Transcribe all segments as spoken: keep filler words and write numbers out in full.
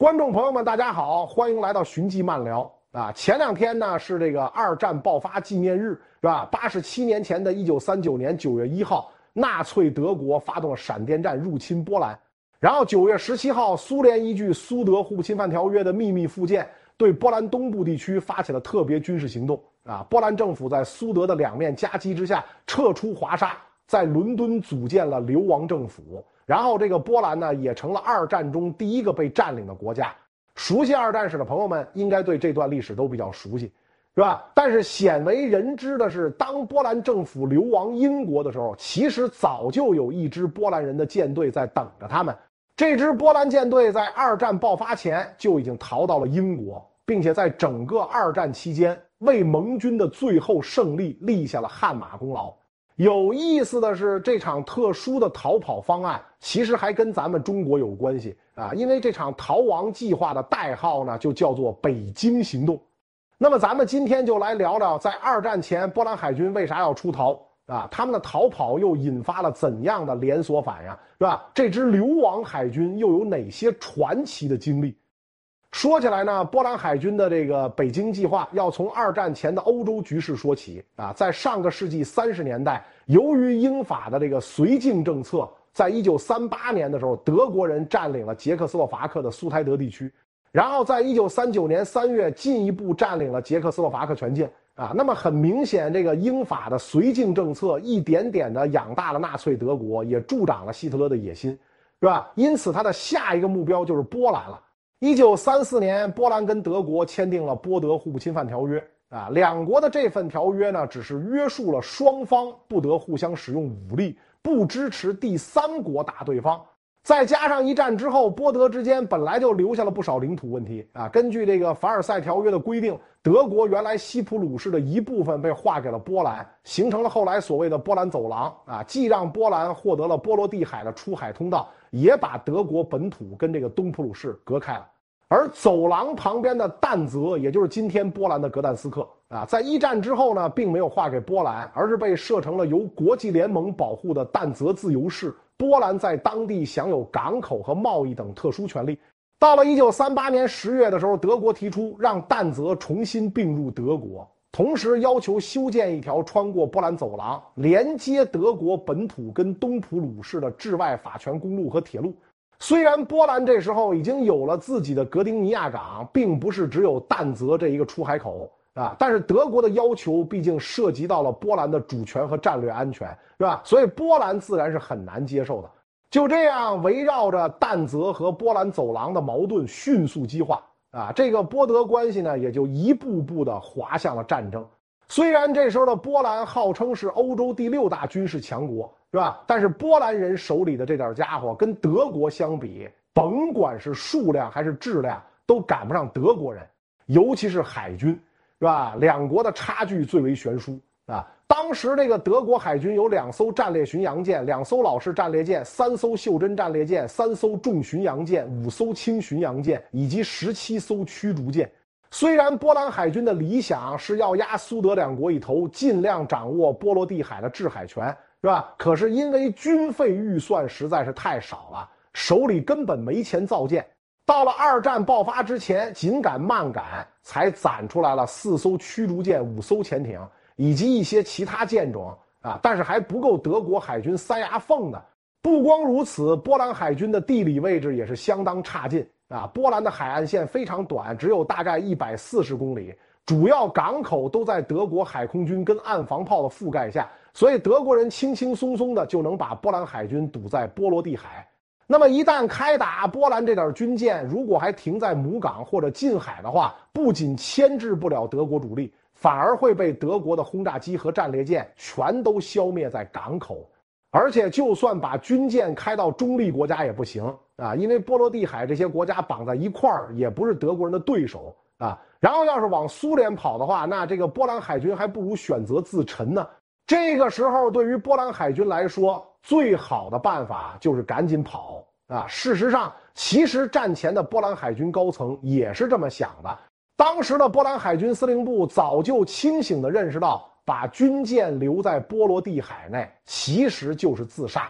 观众朋友们，大家好，欢迎来到寻迹漫聊啊！前两天呢是这个二战爆发纪念日，是吧？八十七年前的一九三九年九月一号，纳粹德国发动了闪电战入侵波兰，然后九月十七号，苏联依据苏德互不侵犯条约的秘密附件，对波兰东部地区发起了特别军事行动啊！波兰政府在苏德的两面夹击之下，撤出华沙，在伦敦组建了流亡政府。然后这个波兰呢，也成了二战中第一个被占领的国家。熟悉二战史的朋友们应该对这段历史都比较熟悉，是吧？但是鲜为人知的是，当波兰政府流亡英国的时候，其实早就有一支波兰人的舰队在等着他们。这支波兰舰队在二战爆发前就已经逃到了英国，并且在整个二战期间为盟军的最后胜利立下了汗马功劳。有意思的是，这场特殊的逃跑方案其实还跟咱们中国有关系啊，因为这场逃亡计划的代号呢就叫做北京行动。那么咱们今天就来聊聊，在二战前波兰海军为啥要出逃啊？他们的逃跑又引发了怎样的连锁反应，是吧？这支流亡海军又有哪些传奇的经历？说起来呢，波兰海军的这个北京计划要从二战前的欧洲局势说起啊。在上个世纪三十年代，由于英法的这个绥靖政策，在一九三八年的时候，德国人占领了捷克斯洛伐克的苏台德地区，然后在一九三九年三月进一步占领了捷克斯洛伐克全境啊。那么很明显，这个英法的绥靖政策一点点的养大了纳粹德国，也助长了希特勒的野心，是吧？因此他的下一个目标就是波兰了。一九三四年，波兰跟德国签订了波德互不侵犯条约啊，两国的这份条约呢，只是约束了双方不得互相使用武力，不支持第三国打对方。再加上一战之后，波德之间本来就留下了不少领土问题啊。根据这个凡尔赛条约的规定，德国原来西普鲁士的一部分被划给了波兰，形成了后来所谓的波兰走廊啊，既让波兰获得了波罗的海的出海通道，也把德国本土跟这个东普鲁士隔开了。而走廊旁边的但泽，也就是今天波兰的格但斯克啊，在一战之后呢，并没有划给波兰，而是被设成了由国际联盟保护的但泽自由市。波兰在当地享有港口和贸易等特殊权利。到了一九三八年十月的时候，德国提出让但泽重新并入德国，同时要求修建一条穿过波兰走廊，连接德国本土跟东普鲁士的治外法权公路和铁路。虽然波兰这时候已经有了自己的格丁尼亚港，并不是只有但泽这一个出海口啊，但是德国的要求毕竟涉及到了波兰的主权和战略安全，是吧？所以波兰自然是很难接受的。就这样，围绕着但泽和波兰走廊的矛盾迅速激化啊，这个波德关系呢，也就一步步的滑向了战争。虽然这时候的波兰号称是欧洲第六大军事强国，是吧？但是波兰人手里的这点家伙跟德国相比，甭管是数量还是质量，都赶不上德国人，尤其是海军，是吧？两国的差距最为悬殊啊。当时这个德国海军有两艘战列巡洋舰，两艘老式战列舰，三艘袖珍战列舰，三艘重巡洋舰，五艘轻巡洋舰，以及十七艘驱逐舰。虽然波兰海军的理想是要压苏德两国一头，尽量掌握波罗的海的制海权，是吧？可是因为军费预算实在是太少了，手里根本没钱造舰。到了二战爆发之前，紧赶慢赶，才攒出来了四艘驱逐舰、五艘潜艇以及一些其他舰种啊，但是还不够德国海军塞牙缝的。不光如此，波兰海军的地理位置也是相当差劲啊。波兰的海岸线非常短，只有大概一百四十公里，主要港口都在德国海空军跟岸防炮的覆盖下，所以德国人轻轻松松的就能把波兰海军堵在波罗的海。那么一旦开打，波兰这点军舰如果还停在母港或者近海的话，不仅牵制不了德国主力，反而会被德国的轰炸机和战列舰全都消灭在港口。而且就算把军舰开到中立国家也不行啊，因为波罗的海这些国家绑在一块儿，也不是德国人的对手啊。然后要是往苏联跑的话，那这个波兰海军还不如选择自沉呢。这个时候对于波兰海军来说，最好的办法就是赶紧跑啊。事实上，其实战前的波兰海军高层也是这么想的。当时的波兰海军司令部早就清醒地认识到，把军舰留在波罗的海内其实就是自杀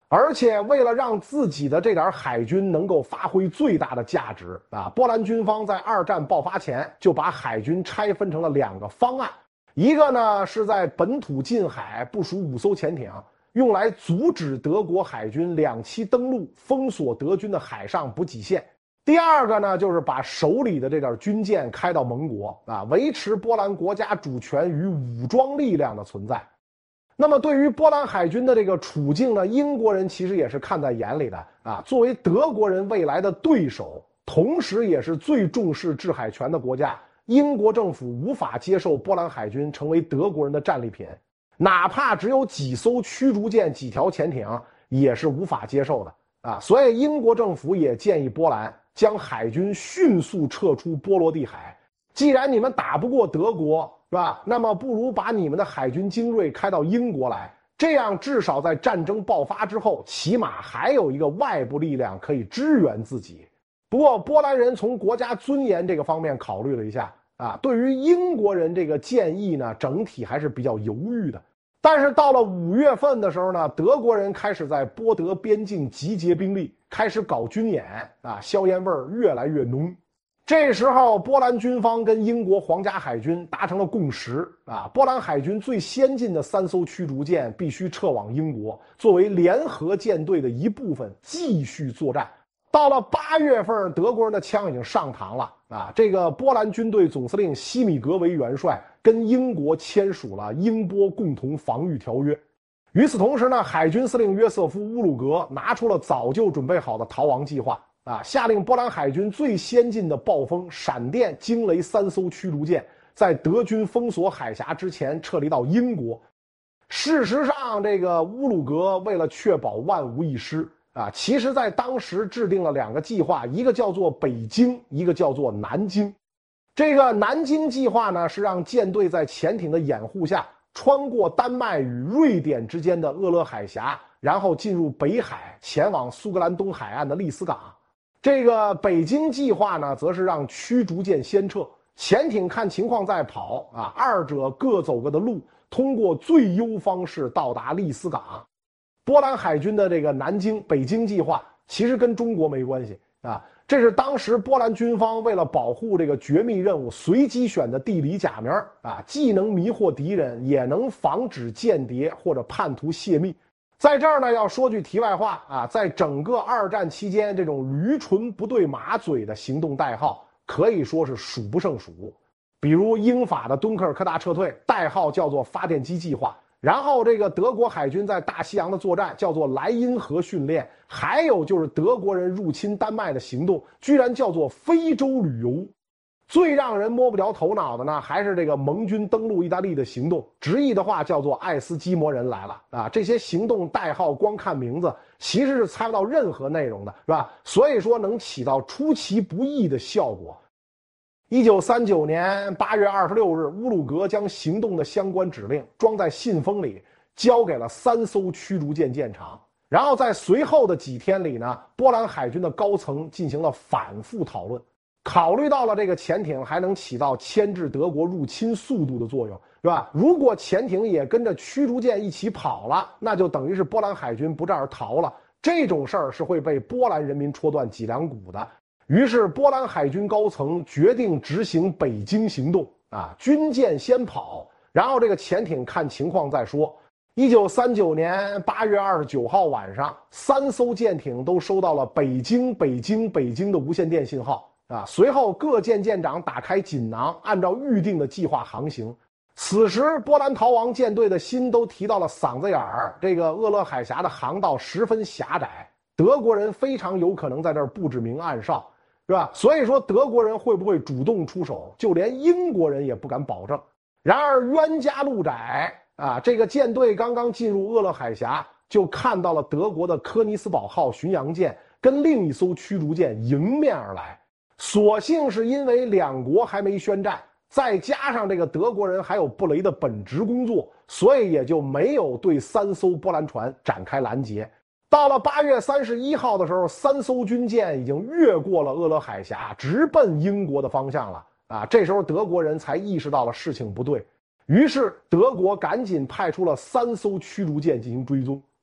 而且为了让自己的这点海军能够发挥最大的价值啊，波兰军方在二战爆发前就把海军拆分成了两个方案，一个呢是在本土近海部署五艘潜艇，用来阻止德国海军两栖登陆，封锁德军的海上补给线。第二个呢，就是把手里的这点军舰开到盟国啊，维持波兰国家主权与武装力量的存在。那么对于波兰海军的这个处境呢，英国人其实也是看在眼里的啊。作为德国人未来的对手，同时也是最重视制海权的国家，英国政府无法接受波兰海军成为德国人的战利品，哪怕只有几艘驱逐舰、几条潜艇，也是无法接受的啊。所以英国政府也建议波兰将海军迅速撤出波罗的海。既然你们打不过德国，是吧？那么不如把你们的海军精锐开到英国来，这样至少在战争爆发之后，起码还有一个外部力量可以支援自己。不过波兰人从国家尊严这个方面考虑了一下啊，对于英国人这个建议呢，整体还是比较犹豫的。但是到了五月份的时候呢，德国人开始在波德边境集结兵力，开始搞军演啊，硝烟味儿越来越浓。这时候波兰军方跟英国皇家海军达成了共识啊，波兰海军最先进的三艘驱逐舰必须撤往英国，作为联合舰队的一部分继续作战。到了八月份，德国人的枪已经上膛了啊，这个波兰军队总司令西米格为元帅，跟英国签署了英波共同防御条约。与此同时呢，海军司令约瑟夫·乌鲁格拿出了早就准备好的逃亡计划啊，下令波兰海军最先进的暴风、闪电、惊雷三艘驱逐舰，在德军封锁海峡之前撤离到英国。事实上，这个乌鲁格为了确保万无一失啊，其实在当时制定了两个计划，一个叫做北京，一个叫做南京。这个南京计划呢，是让舰队在潜艇的掩护下，穿过丹麦与瑞典之间的鄂勒海峡，然后进入北海，前往苏格兰东海岸的利斯港。这个北京计划呢，则是让驱逐舰先撤，潜艇看情况再跑啊，二者各走各的路，通过最优方式到达利斯港。波兰海军的这个南京、北京计划其实跟中国没关系啊，这是当时波兰军方为了保护这个绝密任务随机选的地理假名啊，既能迷惑敌人，也能防止间谍或者叛徒泄密。在这儿呢，要说句题外话啊，在整个二战期间，这种驴唇不对马嘴的行动代号可以说是数不胜数。比如英法的敦刻尔克大撤退，代号叫做发电机计划；然后这个德国海军在大西洋的作战叫做莱茵河训练；还有就是德国人入侵丹麦的行动，居然叫做非洲旅游。最让人摸不着头脑的呢，还是这个盟军登陆意大利的行动，直译的话叫做爱斯基摩人来了啊！这些行动代号光看名字其实是猜不到任何内容的，是吧？所以说能起到出其不意的效果。一九三九年八月二十六日，乌鲁格将行动的相关指令装在信封里，交给了三艘驱逐舰舰长。然后在随后的几天里呢，波兰海军的高层进行了反复讨论。考虑到了这个潜艇还能起到牵制德国入侵速度的作用，是吧？如果潜艇也跟着驱逐舰一起跑了，那就等于是波兰海军不战而逃了。这种事儿是会被波兰人民戳断脊梁骨的。于是波兰海军高层决定执行北京行动啊，军舰先跑，然后这个潜艇看情况再说。一九三九年八月二十九号晚上，三艘舰艇都收到了北京、北京、北京的无线电信号。啊！随后各舰舰长打开锦囊，按照预定的计划航行。此时，波兰逃亡舰队的心都提到了嗓子眼儿。这个鄂勒海峡的航道十分狭窄，德国人非常有可能在这儿布置明暗哨，是吧？所以说，德国人会不会主动出手，就连英国人也不敢保证。然而，冤家路窄啊！这个舰队刚刚进入鄂勒海峡，就看到了德国的科尼斯堡号巡洋舰跟另一艘驱逐舰迎面而来。所幸是因为两国还没宣战，再加上这个德国人还有布雷的本职工作，所以也就没有对三艘波兰船展开拦截。到了八月三十一号的时候，三艘军舰已经越过了鄂勒海峡，直奔英国的方向了啊！这时候德国人才意识到了事情不对，于是德国赶紧派出了三艘驱逐舰进行追踪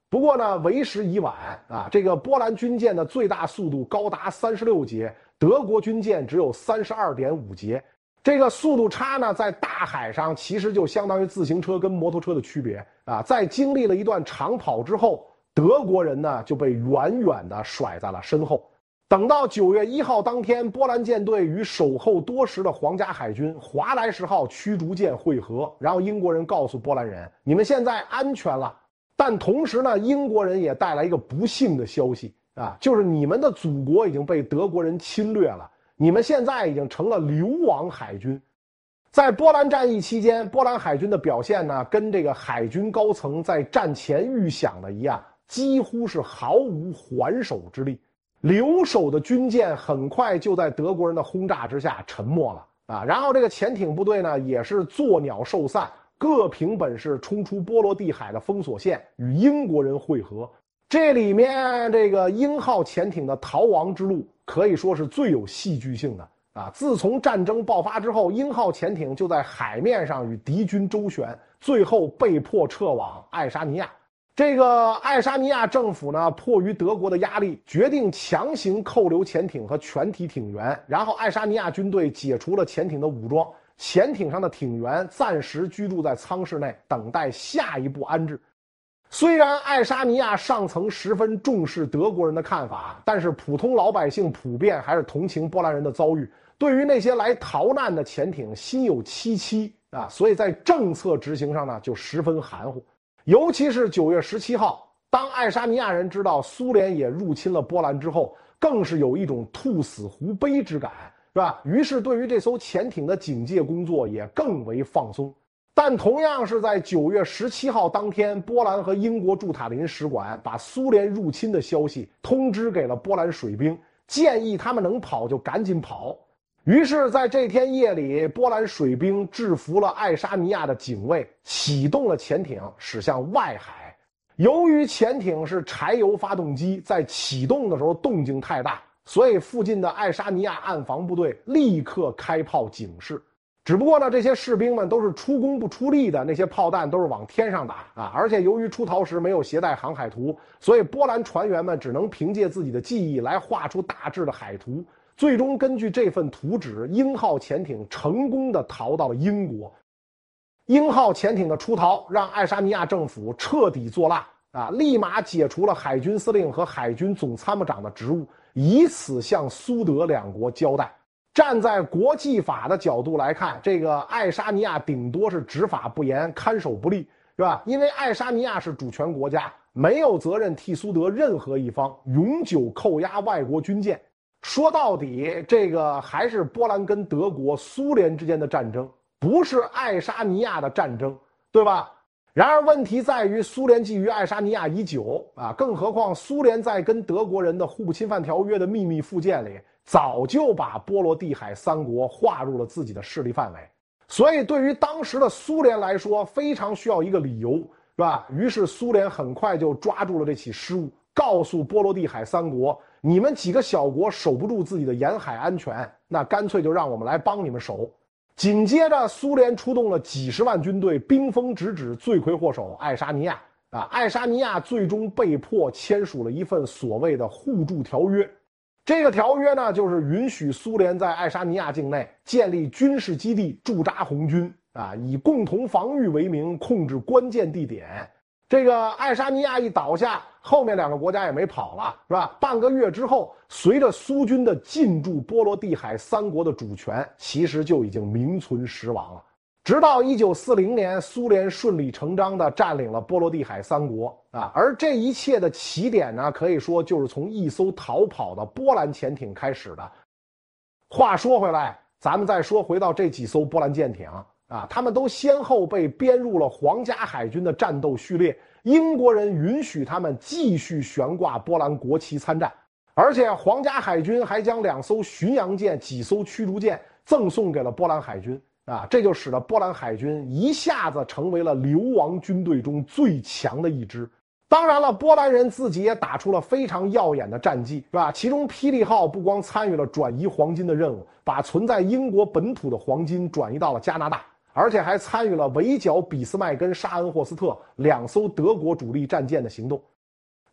不过呢，为时已晚啊！这个波兰军舰的最大速度高达三十六节，德国军舰只有三十二点五节。这个速度差呢，在大海上其实就相当于自行车跟摩托车的区别啊！在经历了一段长跑之后，德国人呢就被远远地甩在了身后。等到九月一号当天，波兰舰队与守候多时的皇家海军华莱士号驱逐舰会合，然后英国人告诉波兰人：“你们现在安全了。”但同时呢，英国人也带来一个不幸的消息啊，就是你们的祖国已经被德国人侵略了，你们现在已经成了流亡海军。在波兰战役期间，波兰海军的表现呢，跟这个海军高层在战前预想的一样，几乎是毫无还手之力。留守的军舰很快就在德国人的轰炸之下沉没了啊，然后这个潜艇部队呢，也是作鸟兽散，各凭本事冲出波罗的海的封锁线，与英国人会合。这里面这个英号潜艇的逃亡之路可以说是最有戏剧性的啊！自从战争爆发之后，英号潜艇就在海面上与敌军周旋，最后被迫撤往爱沙尼亚。这个爱沙尼亚政府呢，迫于德国的压力，决定强行扣留潜艇和全体艇员，然后爱沙尼亚军队解除了潜艇的武装。潜艇上的艇员暂时居住在舱室内，等待下一步安置。虽然爱沙尼亚上层十分重视德国人的看法，但是普通老百姓普遍还是同情波兰人的遭遇，对于那些来逃难的潜艇心有戚戚啊，所以在政策执行上呢就十分含糊。尤其是九月十七号，当爱沙尼亚人知道苏联也入侵了波兰之后，更是有一种兔死狐悲之感，是吧？于是对于这艘潜艇的警戒工作也更为放松。但同样是在九月十七号当天，波兰和英国驻塔林使馆把苏联入侵的消息通知给了波兰水兵，建议他们能跑就赶紧跑。于是在这天夜里，波兰水兵制服了爱沙尼亚的警卫，启动了潜艇驶向外海。由于潜艇是柴油发动机，在启动的时候动静太大，所以附近的爱沙尼亚岸防部队立刻开炮警示。只不过呢，这些士兵们都是出工不出力的，那些炮弹都是往天上打啊！而且由于出逃时没有携带航海图，所以波兰船员们只能凭借自己的记忆来画出大致的海图。最终根据这份图纸，英号潜艇成功地逃到了英国。英号潜艇的出逃让爱沙尼亚政府彻底作罢啊，立马解除了海军司令和海军总参谋长的职务，以此向苏德两国交代。站在国际法的角度来看，这个爱沙尼亚顶多是执法不严，看守不力，是吧？因为爱沙尼亚是主权国家，没有责任替苏德任何一方永久扣押外国军舰。说到底，这个还是波兰跟德国、苏联之间的战争，不是爱沙尼亚的战争，对吧？然而问题在于，苏联觊觎爱沙尼亚已久啊，更何况苏联在跟德国人的互不侵犯条约的秘密附件里，早就把波罗的海三国划入了自己的势力范围。所以对于当时的苏联来说，非常需要一个理由，是吧？于是苏联很快就抓住了这起失误，告诉波罗的海三国，你们几个小国守不住自己的沿海安全，那干脆就让我们来帮你们守。紧接着，苏联出动了几十万军队，兵锋直指罪魁祸首爱沙尼亚啊！爱沙尼亚最终被迫签署了一份所谓的互助条约。这个条约呢，就是允许苏联在爱沙尼亚境内建立军事基地，驻扎红军啊，以共同防御为名控制关键地点。这个爱沙尼亚一倒下，后面两个国家也没跑了，是吧？半个月之后，随着苏军的进驻波罗的海三国的主权，其实就已经名存实亡了。直到一九四零年，苏联顺理成章地占领了波罗的海三国啊，而这一切的起点呢，可以说就是从一艘逃跑的波兰潜艇开始的。话说回来，咱们再说回到这几艘波兰舰艇啊，他们都先后被编入了皇家海军的战斗序列，英国人允许他们继续悬挂波兰国旗参战，而且皇家海军还将两艘巡洋舰、几艘驱逐舰赠送给了波兰海军啊，这就使得波兰海军一下子成为了流亡军队中最强的一支。当然了，波兰人自己也打出了非常耀眼的战绩，是吧？其中霹雳号不光参与了转移黄金的任务，把存在英国本土的黄金转移到了加拿大，而且还参与了围剿俾斯麦跟沙恩霍斯特两艘德国主力战舰的行动。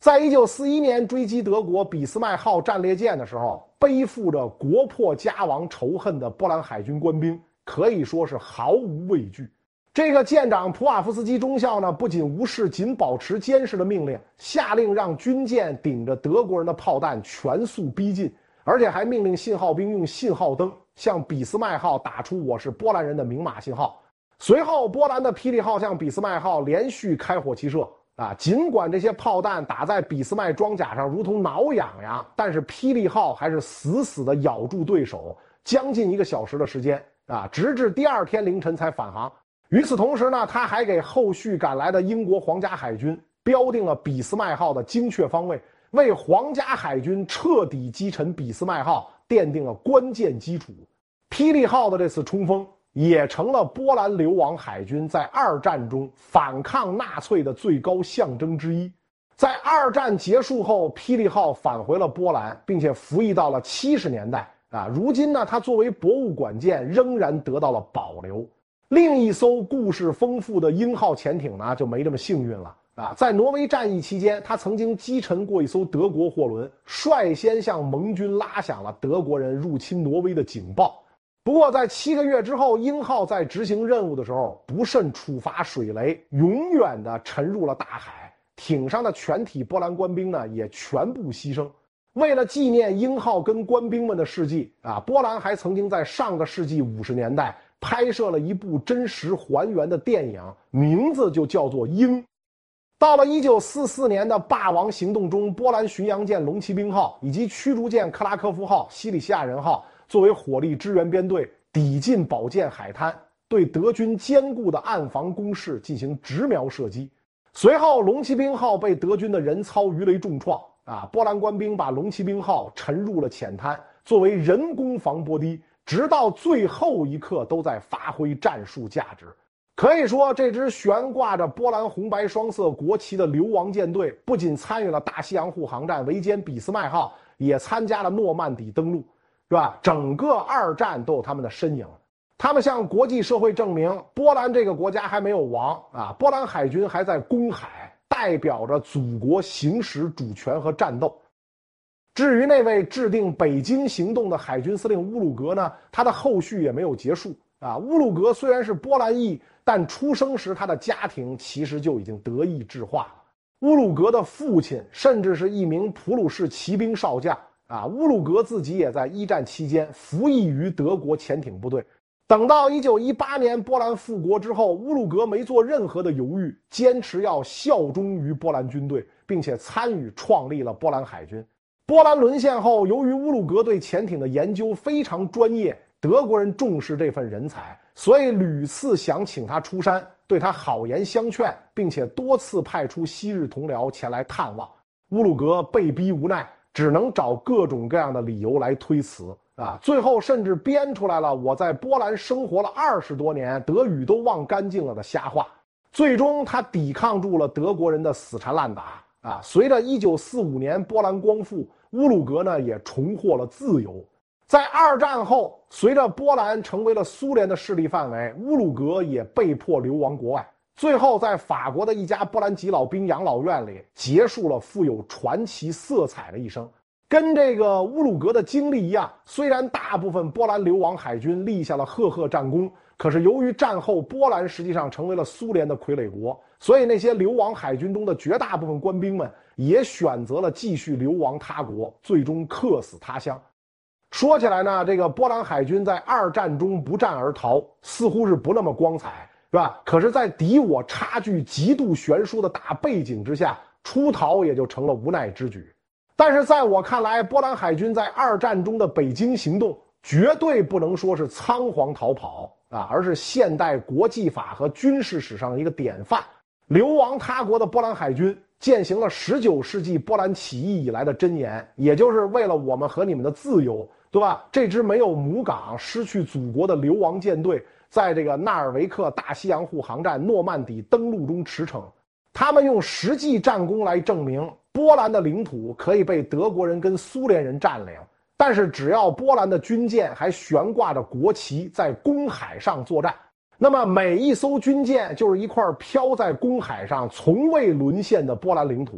在一九四一年追击德国俾斯麦号战列舰的时候，背负着国破家亡仇恨的波兰海军官兵可以说是毫无畏惧。这个舰长普瓦夫斯基中校呢，不仅无视仅保持监视的命令，下令让军舰顶着德国人的炮弹全速逼近，而且还命令信号兵用信号灯向俾斯麦号打出我是波兰人的明码信号。随后波兰的霹雳号向俾斯麦号连续开火齐射啊，尽管这些炮弹打在俾斯麦装甲上如同挠痒痒，但是霹雳号还是死死地咬住对手将近一个小时的时间啊，直至第二天凌晨才返航。与此同时呢，他还给后续赶来的英国皇家海军标定了俾斯麦号的精确方位，为皇家海军彻底击沉俾斯麦号奠定了关键基础。霹雳号的这次冲锋也成了波兰流亡海军在二战中反抗纳粹的最高象征之一。在二战结束后，霹雳号返回了波兰，并且服役到了七十年代啊。如今呢，它作为博物馆舰仍然得到了保留。另一艘故事丰富的鹰号潜艇呢，就没这么幸运了啊！在挪威战役期间，他曾经击沉过一艘德国货轮，率先向盟军拉响了德国人入侵挪威的警报。不过，在七个月之后，鹰号在执行任务的时候不慎触发水雷，永远的沉入了大海。艇上的全体波兰官兵呢，也全部牺牲。为了纪念鹰号跟官兵们的事迹啊，波兰还曾经在上个世纪五十年代拍摄了一部真实还原的电影，名字就叫做《鹰》。到了一九四四年的霸王行动中，波兰巡洋舰龙骑兵号以及驱逐舰克拉科夫号、西里西亚人号作为火力支援编队，抵近保健海滩，对德军坚固的岸防工事进行直瞄射击。随后，龙骑兵号被德军的人操鱼雷重创啊，波兰官兵把龙骑兵号沉入了浅滩，作为人工防波堤。直到最后一刻都在发挥战术价值。可以说，这支悬挂着波兰红白双色国旗的流亡舰队不仅参与了大西洋护航战围歼俾斯麦号，也参加了诺曼底登陆，是吧？整个二战都有他们的身影。他们向国际社会证明，波兰这个国家还没有亡啊！波兰海军还在公海，代表着祖国行使主权和战斗。至于那位制定北京行动的海军司令乌鲁格呢，他的后续也没有结束啊。乌鲁格虽然是波兰裔，但出生时他的家庭其实就已经德意志化了。乌鲁格的父亲甚至是一名普鲁士骑兵少将啊。乌鲁格自己也在一战期间服役于德国潜艇部队。等到一九一八年波兰复国之后，乌鲁格没做任何的犹豫，坚持要效忠于波兰军队，并且参与创立了波兰海军。波兰沦陷后，由于乌鲁格对潜艇的研究非常专业，德国人重视这份人才，所以屡次想请他出山，对他好言相劝，并且多次派出昔日同僚前来探望。乌鲁格被逼无奈，只能找各种各样的理由来推辞啊！最后甚至编出来了我在波兰生活了二十多年，德语都忘干净了的瞎话。最终，他抵抗住了德国人的死缠烂打啊！随着一九四五年波兰光复，乌鲁格呢也重获了自由。在二战后，随着波兰成为了苏联的势力范围，乌鲁格也被迫流亡国外，最后在法国的一家波兰籍老兵养老院里结束了富有传奇色彩的一生。跟这个乌鲁格的经历一样，虽然大部分波兰流亡海军立下了赫赫战功，可是由于战后波兰实际上成为了苏联的傀儡国，所以那些流亡海军中的绝大部分官兵们也选择了继续流亡他国，最终客死他乡。说起来呢，这个波兰海军在二战中不战而逃，似乎是不那么光彩，是吧？可是在敌我差距极度悬殊的大背景之下，出逃也就成了无奈之举。但是在我看来，波兰海军在二战中的北京行动绝对不能说是仓皇逃跑啊，而是现代国际法和军事史上的一个典范。流亡他国的波兰海军践行了十九世纪波兰起义以来的箴言，也就是为了我们和你们的自由，对吧？这支没有母港、失去祖国的流亡舰队，在这个纳尔维克大西洋护航战诺曼底登陆中驰骋。他们用实际战功来证明，波兰的领土可以被德国人跟苏联人占领，但是只要波兰的军舰还悬挂着国旗在公海上作战，那么每一艘军舰就是一块飘在公海上从未沦陷的波兰领土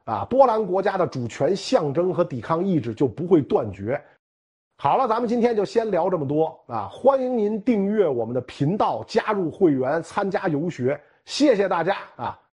啊，波兰国家的主权象征和抵抗意志就不会断绝。好了，咱们今天就先聊这么多啊！欢迎您订阅我们的频道，加入会员，参加游学，谢谢大家啊！